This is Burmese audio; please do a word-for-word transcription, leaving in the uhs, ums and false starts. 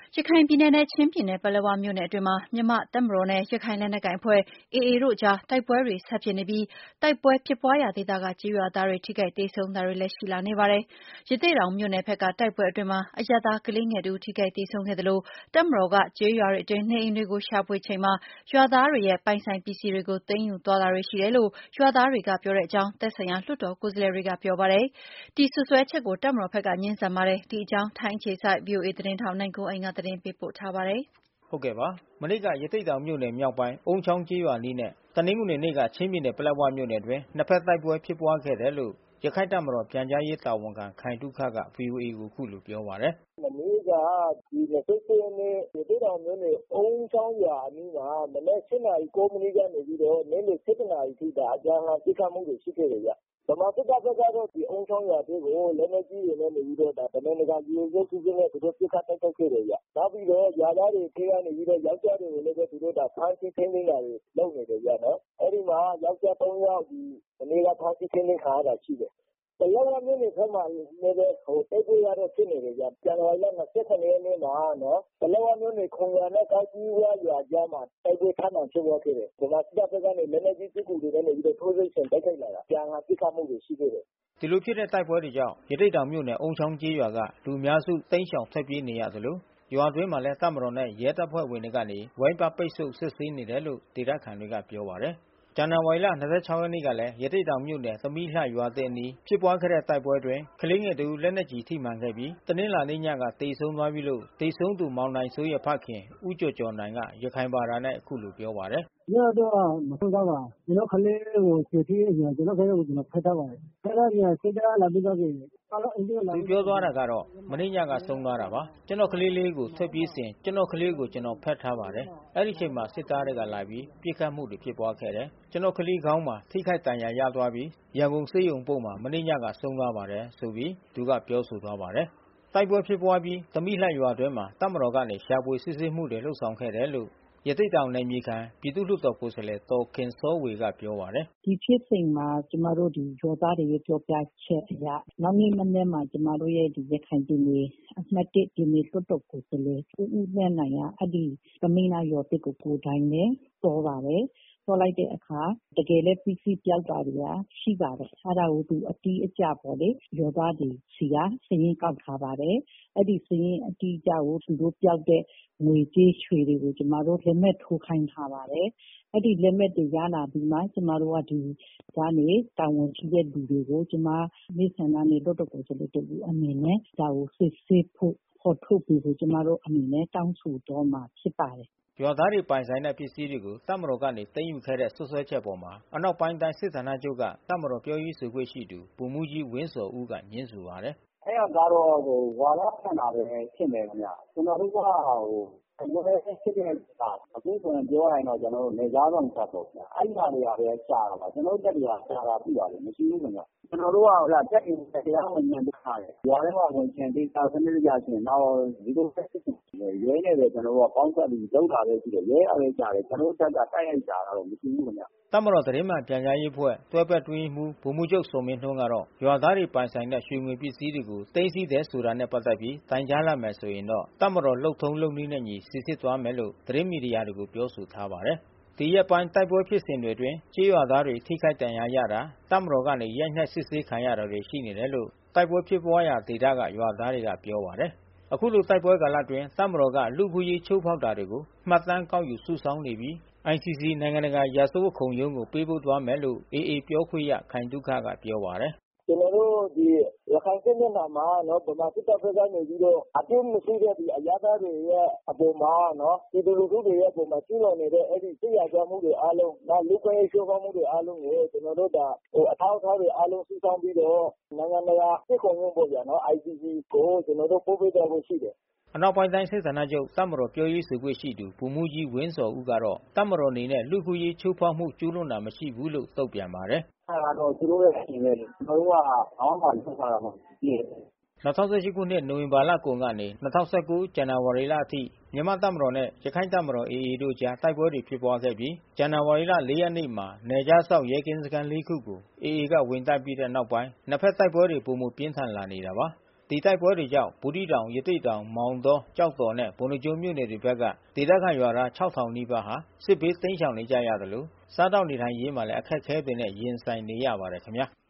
ရခိုင်ပြည်နယ်နဲ့ချင်းပြည်နယ်ပလက်ဝမြို့နယ်အတွင်းမှာမြန်မာ့တပ်မတော်နဲ့ရခိုင်လက်နက်ကိုင်အဖွဲ့ အေအေ တို့အကြားတိုက်ပွဲတွေဆက်ဖြစ်နေပြီးတိုက်ပွဲဖြစ်ပွားရာဒေသကကျေးရွာသားတွေထိခိုက်သေဆုံးတာတွေလည်းရှိလာနေပါတယ်။ ရသေ့တောင်မြို့နယ်ဘက်ကတိုက်ပွဲအတွင်းမှာအရပ်သားကလေးငယ်တဦးထိခိုက်သေဆုံးခဲ့သလိုတပ်မတော်ကကျေးရွာတွေအတွင်းနေအိမ်တွေကိုရှာဖွေချိန်မှာရွာသားတွေရဲ့ပိုင်ဆိုင်ပစ္စည်းတွေကိုသိမ်းယူသွားတာတွေရှိတယ်လို့ရွာသားတွေကပြောတဲ့အကြောင်းသက်ဆိုင်ရာလွှတ်တော်ကိုယ်စားလှယ်တွေကပြောပါတယ်။ ဒီစွပ်စွဲချက်ကိုတပ်မတော်ဘက်ကငြင်းဆန်ပါတယ်။ ဒီအကြောင်းထိုင်းအခြေစိုက်ဗွီအိုအေသတင်းထောက်နိုင်ကွန်းအိန်ကနေသတင်းပေးပို့ထားပါတယ်။ ဟုတ်ကဲ့ပါ။ မနေ့ကရသေ့တောင်မြို့နယ်မြောက်ပိုင်းအုန်းချောင်းကျေးရွာအနီးနဲ့တနင်္ဂနွေနေ့ကချင်းပြည်နယ်ပလက်ဝမြို့နယ်အတွင်းနှစ်ဖက်တိုက်ပွဲဖြစ်ပွားခဲ့တယ်လို့ရခိုင့်တပ်မတော်ပြန်ကြားရေးတာဝန်ခံခိုင်သုခကဗွီအိုအေကိုအခုလိုပြောပါတယ်။ "မနေ့ကဒီ ရက်နေ့ရသေ့တောင်မြို့နယ်အုန်းချောင်းရွာအနီးမှာမနက် နာရီ မိနစ်ကနေပြီးတော့နေ့လယ် နာရီထိအပြန်အလှန်ပစ်ခတ်မှုတွေရှိခဲ့တယ်ဗျ။ ဗမာစစ်တပ်ဘက်ကတော့ဒီအုန်းချောင်းရွာထဲကိုလက်နက်ကြီးတွေနဲ့နေပြီးတော့တမင်တကာရည်ရွယ်ချက်ရှိရှိနဲ့သူတို့ပစ်ခတ်တိုက်ခိုက်ခဲ့တယ်ဗျ။ နောက်ပြီးတော့ရွာသားတွေထဲကနေပြီးတော့ယောကျ်ားတွေကိုလည်းသူတို့ဖမ်းဆီးထိန်းသိမ်းတာတွေလုပ်နေတယ်ဗျနော်။ အဲဒီမှာယောကျ်ား ယောက်မနေ့ကဖမ်းဆီးထိန်းသိမ်းခံရတာရှိတယ်။ ပလက်ဝမြို့နယ်ဘက်မှာလည်းတိုက်ပွဲကတော့ဖြစ်နေတယ်ဗျ။ ဇန်နဝါရီလ ရက်နေ့မှာနော်ပလက်ဝမြို့နယ်ခုံရွာနဲ့ကောက်ကြီးဝရွာကြားမှာတိုက်ပွဲထပ်မံဖြစ်ပွားခဲ့တယ်။ ဗမာစစ်တပ်ဘက်ကနေလက်နက်ကြီးပစ်ကူတွေနဲ့ထိုးစစ်ဆင်တိုက်ခိုက်လာတာ။ အပြန်အလှန်ပစ်ခတ်မှုတွေရှိခဲ့တယ်။ " ဒီလိုဖြစ်တဲ့တိုက်ပွဲတွေကြောင့်ရသေ့တောင်မြို့နယ်အုန်းချောင်းကျေးရွာကလူအများစုတိမ်းရှောင်ထွက်ပြေးနေရသလို ရွာအတွင်းမှာလည်းတပ်မတော်နဲ့ရဲတပ်ဖွဲ့ဝင်တွေကနေဝိုင်းပတ်ပိတ်ဆို့စစ်ဆေးနေတယ်လို့ဒေသခံတွေကပြောပါတယ်။ ဇန်နဝါရီလ ရက်နေ့ကလည်းရသေ့တောင်မြို့နယ်သမီးလှရွာသစ်အနီးဖြစ်ပွားခဲ့တဲ့တိုက်ပွဲအတွင်းကလေးငယ်တဦးလက်နက်ကျည်ထိမှန်ခဲ့ပြီးတနင်္လာနေ့ညကသေဆုံးသွားပြီးလို့သေဆုံးသူမောင်နိုင်စိုးရဲ့ဖခင်ဦးကျော်ကျော်နိုင်ကရခိုင်ဘာသာနဲ့အခုလိုပြောပါတယ်။ "ညကတော့မဆုံးသွားပါ။ ကျွန်တော်ကလေးကိုဆွေဖြစ်အရင်ကျွန်တော်ကလေးကိုကျွန်တော်ဖက်ထားပါတယ်။ ဖက်ထားပြီးစစ်တပ်ကလာပြီးတော့အားလုံးအိမ်ထဲလာသူပြောသွားတာကတော့မနေ့ညကဆုံးသွားတာပါ။ ကျွန်တော်ကလေးလေးကိုထွက်ပြေးစဉ်ကျွန်တော်ကလေးကိုကျွန်တော်ဖက်ထားပါတယ်။ အဲဒီအချိန်မှာစစ်သားတွေကလာပြီးပစ်ခတ်မှုတွေဖြစ်ပွားခဲ့တယ်။ ကျွန်တော်ကလေးခေါင်းမှာထိခိုက်ဒဏ်ရာရသွားပြီးရန်ကုန်ဆေးရုံအပို့မှာမနေ့ညကဆုံးသွားပါတယ်ဆိုပြီးသူကပြောဆိုသွားပါတယ်။တိုက်ပွဲဖြစ်ပွားအပြီးသမီးလှရွာအတွင်းမှာတပ်မတော်ကနေရှာဖွေစစ်ဆေးမှုတွေလုပ်ဆောင်ခဲ့တယ်လို့ရသေ့တောင်နယ်မြေခံပြည်သူ့လွှတ်တော်ကိုယ်စားလှယ်ဒေါ်ခင်စောဝေကပြောပါတယ်။ "ဒီဖြစ်စဉ်မှာကျွန်မတို့ရွာသားတွေရဲ့ပြောပြချက်အရနောက်နေ့မနက်မှာကျွန်မတို့ရဲ့ရခိုင်ပြည်နယ်အမှတ် ပြည်နယ်လွှတ်တော်ကိုယ်စားလှယ်ဦးဦးသန်းနိုင်ကအဲဒီသမီးလှရွာသစ်ကိုကိုယ်တိုင်ပဲသွားပါတယ်။ သွားလိုက်တဲ့အခါတကယ်လဲပစ္စည်းပျောက်တာတွေကရှိပါတယ်။ အဲတာကိုသူအတိအကျပေါ့လေရွာသားတွေဆီကစာရင်းကောက်ထားပါတယ်။ အဲဒီစာရင်းအတိအကျကိုသူတို့ပျောက်တဲ့ငွေကြေးရွှေတွေကိုကျွန်မတို့လက်မှတ်ထိုးခိုင်းထားပါတယ်။ အဲဒီလက်မှတ်တွေရလာပြီးမှကျွန်မတို့ကဒီကနေတာဝန်ရှိတဲ့လူတွေကိုကျွန်မမဲဆန္ဒနယ်လွှတ်တော်ကိုယ်စားလှယ်တဦးအနေနဲ့ဒါကိုစစ်ဆေးဖို့ဖေါ်ထုတ်ပေးဖို့ကျွန်မတို့အနေနဲ့တောင်းဆိုသွားမှာဖြစ်ပါတယ်။ " ရွာသားတွေပိုင်ဆိုင်တဲ့ပစ္စည်းတွေကိုတပ်မတော်ကနေသိမ်းယူခဲ့တဲ့စွပ်စွဲချက်အပေါ်အနောက်ပိုင်းတိုင်းစစ်ဌာနချုပ်ကတပ်မတော်ပြောရေးဆိုခွင့်ရှိသူဗိုလ်မှူးကြီးဝင်းဇော်ဦးကငြင်းဆိုပါတယ်။ "အဲတာကတော့ဝါဒဖြန့်တာပဲဖြစ်မယ်ခင်ဗျ။ ကျွန်တော်တို့ကဟိုတိုက်ပွဲဖြစ်တဲ့နေရာအခုဆိုရင်ပြောရရင်တော့ကျွန်တော်တို့နယ်ခြားစောင့်တပ်ပေါ့ဗျာ။ အဲဒီဟာတွေကပဲရှာတာပါ။ ကျွန်တော်တို့တပ်တွေကရှာတာပြုတာမရှိဘူးခင်ဗျ။ ကျွန်တော်တို့ကတပ်တွေတရားဝင်ညွှန်ကြားထားတယ်။ ရွာထဲမှာဝင်ချင်သေချာစနစ်တကျဖြစ်ရင်နောက်ဒီလိုပဲဖြစ်မယ်။ ရဲနဲ့ပဲကျွန်တော်တို့ပေါင်းစပ်ပြီးလုပ်တာပဲရှိတယ်။ ရဲကပဲရှာတယ်ကျွန်တော်တို့တပ်ကတိုက်ရိုက်ရှာတာမရှိဘူးခင်ဗျ။ " တပ်မတော်သတင်းမှန်ပြန်ကြားရေးအဖွဲ့တွဲဘက်အတွင်းရေးမှူးဗိုလ်မှူးချုပ်ဇော်မင်းထွန်းကတော့ရွာသားတွေပိုင်ဆိုင်တဲ့ရွှေငွေပစ္စည်းတွေကိုသိမ်းဆည်းတယ်ဆိုတာနဲ့ပက်သက်ပြီးတိုင်ကြားလာမယ်ဆိုရင်တော့တပ်မတော်လုပ်ထုံးလုပ်နည်းနဲ့အညီစီစစ်သွားမယ်လို့သတင်းမီဒီယာတွေကိုပြောဆိုထားပါတယ်။ ဒီရက်ပိုင်းတိုက်ပွဲဖြစ်စဉ်တွေအတွင်းကျေးရွာသားတွေထိခိုက်ဒဏ်ရာရတာတပ်မတော်ကနေရိုက်နှက်စစ်ဆေးခံရတာတွေရှိနေတယ်လို့တိုက်ပွဲဖြစ်ပွားရာဒေသကရွာသားတွေကပြောပါတယ်။ အခုလိုတိုက်ပွဲကာလအတွင်းတပ်မတော်ကလူ့အခွင့်အရေးချိုးဖောက်တာတွေကိုမှတ်တမ်းကောက်ယူစုဆောင်းနေပြီး အိုင်စီစီ နိုင်ငံတကာရာဇဝတ်ခုံရုံးကိုပေးပို့သွားမယ်လို့အေအေပြောခွင့်ရခိုင်သုခကပြောပါတယ်။ "ကျွန်တော်တို့ဒီရခိုင်စစ်မျက်နှာမှာဗမာစစ်တပ်ဘက်ကနေပြီးတော့အပြစ်မရှိတဲ့အရပ်သားတွေရဲ့အပေါ်မှာနော်ပြည်သူလူထုတွေရဲ့အပေါ်မှာကျူးလွန်နေတဲ့အဲဒီစစ်ရာဇဝတ်မှုတွေအားလုံးနောက်လူ့အခွင့်အရေးချိုးဖောက်မှုတွေအားလုံးကိုကျွန်တော်တို့အထောက်အထားတွေအားလုံးစုဆောင်းပြီးတော့နိုင်ငံတကာစစ်ခုံရုံးပေါ့ဗျာနော် အိုင်စီစီကိုကျွန်တော်တို့ပို့ပေးသွားဖို့ရှိတယ်။ " အနောက်ပိုင်းတိုင်းစစ်ဌာနချုပ်တပ်မတော်ပြောရေးဆိုခွင့်ရှိသူဗိုလ်မှူးကြီးဝင်းဇော်ဦးကတော့တပ်မတော်အနေနဲ့လူ့အခွင့်အရေးချိုးဖောက်မှုကျူးလွန်တာမရှိဘူးလို့တုံ့ပြန်ပါတယ်။ "အဲတာကတော့သူတို့ရဲ့အမြင်ပဲလေ။ ကျွန်တော်တို့ကဘာမှလုပ်ထားတာမဟုတ်ဘူး။ " ၂၀၁၈ခုနှစ်နိုဝင်ဘာလကုန်ကနေ၂၀၁၉ဇန်နဝါရီလအထိမြန်မာ့တပ်မတော်နဲ့ရခိုင့်တပ်မတော်အေအေတို့အကြားတိုက်ပွဲတွေဖြစ်ပွားခဲ့ပြီးဇန်နဝါရီလ ရက်နေ့မှာနယ်ခြားစောင့်ရဲကင်းစခန်း ခုကိုအေအေကဝင်တိုက်ပြီးတဲ့နောက်ပိုင်းနှစ်ဖက်တိုက်ပွဲတွေပိုမိုပြင်းထန်လာနေတာပါ။ဒီတိုက်ပွဲတွေကြောင့်ဘူးသီးတောင် ရသေ့တောင် မောင်တော ကျောက်တော်နဲ့ပုဏ္ဏားကျွန်းမြို့နယ်တွေဘက်က ဒေသခံရွာသား ခြောက်ထောင်နီးပါးဟာ စစ်ဘေးတိမ်းရှောင်နေကြရသလို စားသောက်နေထိုင်ရေးမှာလည်း အခက်ခဲတွေနဲ့ ရင်ဆိုင်နေရပါတယ်ခင်ဗျာ။